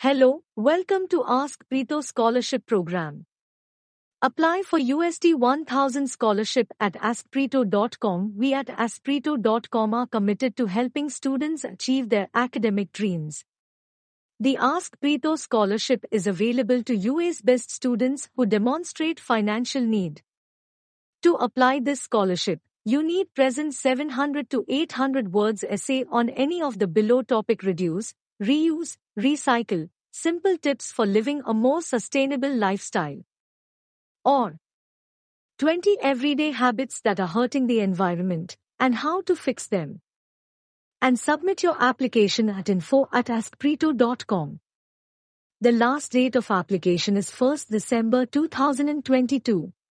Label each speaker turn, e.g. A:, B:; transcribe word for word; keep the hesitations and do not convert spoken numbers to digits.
A: Hello, welcome to Ask Preeto Scholarship Program. Apply for U S D one thousand scholarship at ask preeto dot com. We at ask preeto dot com are committed to helping students achieve their academic dreams. The Ask Preeto Scholarship is available to U S-based students who demonstrate financial need. To apply this scholarship, you need present seven hundred to eight hundred words essay on any of the below topic: reduce, reuse, recycle, simple tips for living a more sustainable lifestyle, or twenty everyday habits that are hurting the environment and how to fix them. And submit your application at info at ask preeto dot com. The last date of application is first December two thousand twenty-two.